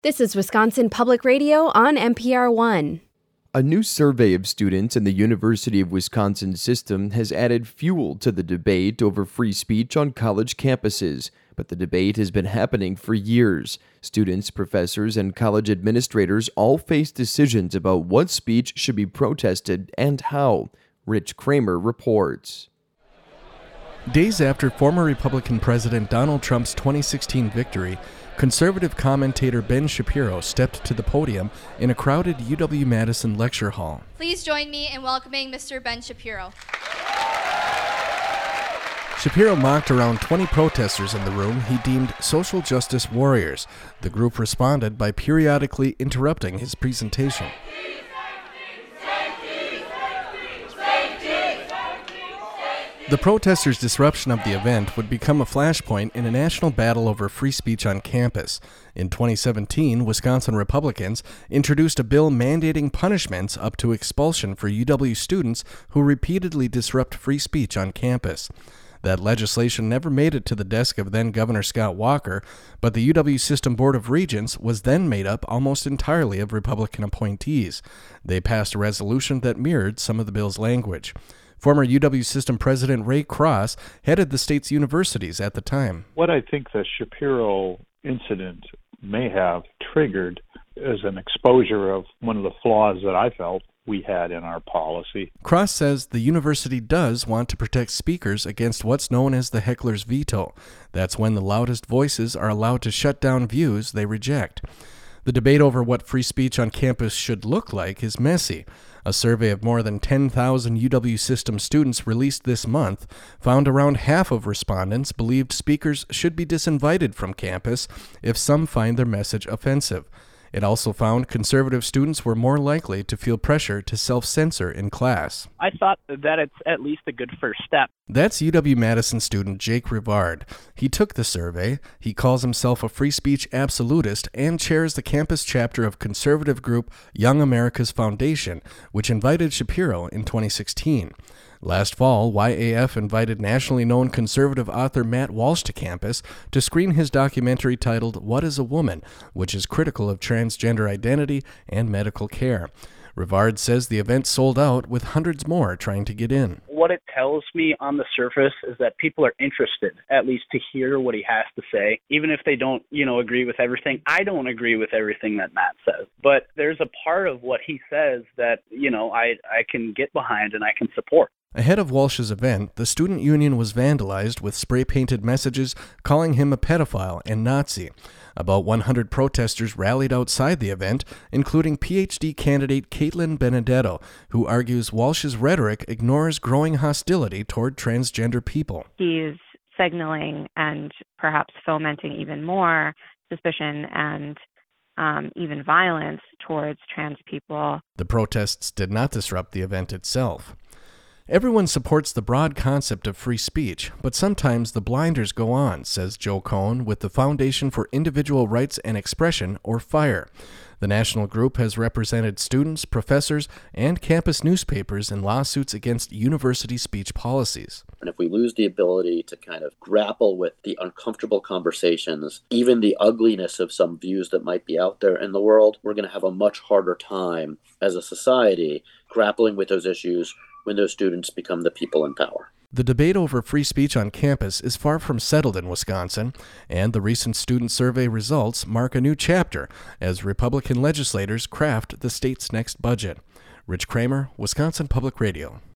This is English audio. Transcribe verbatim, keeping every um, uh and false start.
This is Wisconsin Public Radio on N P R one. A new survey of students in the University of Wisconsin system has added fuel to the debate over free speech on college campuses. But the debate has been happening for years. Students, professors, and college administrators all face decisions about what speech should be protested and how. Rich Kramer reports. Days after former Republican President Donald Trump's twenty sixteen victory, conservative commentator Ben Shapiro stepped to the podium in a crowded U W-Madison lecture hall. Please join me in welcoming Mister Ben Shapiro. Shapiro mocked around twenty protesters in the room he deemed social justice warriors. The group responded by periodically interrupting his presentation. The protesters' disruption of the event would become a flashpoint in a national battle over free speech on campus. In twenty seventeen, Wisconsin Republicans introduced a bill mandating punishments up to expulsion for U W students who repeatedly disrupt free speech on campus. That legislation never made it to the desk of then-Governor Scott Walker, but the U W System Board of Regents was then made up almost entirely of Republican appointees. They passed a resolution that mirrored some of the bill's language. Former U W System President Ray Cross headed the state's universities at the time. What I think the Shapiro incident may have triggered is an exposure of one of the flaws that I felt we had in our policy. Cross says the university does want to protect speakers against what's known as the heckler's veto. That's when the loudest voices are allowed to shut down views they reject. The debate over what free speech on campus should look like is messy. A survey of more than ten thousand U W System students released this month found around half of respondents believed speakers should be disinvited from campus if some find their message offensive. It also found conservative students were more likely to feel pressure to self-censor in class. I thought that it's at least a good first step. That's U W-Madison student Jake Rivard. He took the survey. He calls himself a free speech absolutist and chairs the campus chapter of conservative group Young America's Foundation, which invited Shapiro in twenty sixteen. Last fall, Y A F invited nationally known conservative author Matt Walsh to campus to screen his documentary titled What is a Woman?, which is critical of transgender identity and medical care. Rivard says the event sold out with hundreds more trying to get in. What it tells me on the surface is that people are interested, at least to hear what he has to say, even if they don't, you know, agree with everything. I don't agree with everything that Matt says, but there's a part of what he says that, you know, I, I can get behind and I can support. Ahead of Walsh's event, the student union was vandalized with spray-painted messages calling him a pedophile and Nazi. About one hundred protesters rallied outside the event, including P H D candidate Caitlin Benedetto, who argues Walsh's rhetoric ignores growing hostility toward transgender people. He's signaling and perhaps fomenting even more suspicion and um, even violence towards trans people. The protests did not disrupt the event itself. Everyone supports the broad concept of free speech, but sometimes the blinders go on, says Joe Cohn with the Foundation for Individual Rights and Expression, or FIRE. The national group has represented students, professors, and campus newspapers in lawsuits against university speech policies. And if we lose the ability to kind of grapple with the uncomfortable conversations, even the ugliness of some views that might be out there in the world, we're going to have a much harder time as a society grappling with those issues when those students become the people in power. The debate over free speech on campus is far from settled in Wisconsin, and the recent student survey results mark a new chapter as Republican legislators craft the state's next budget. Rich Kramer, Wisconsin Public Radio.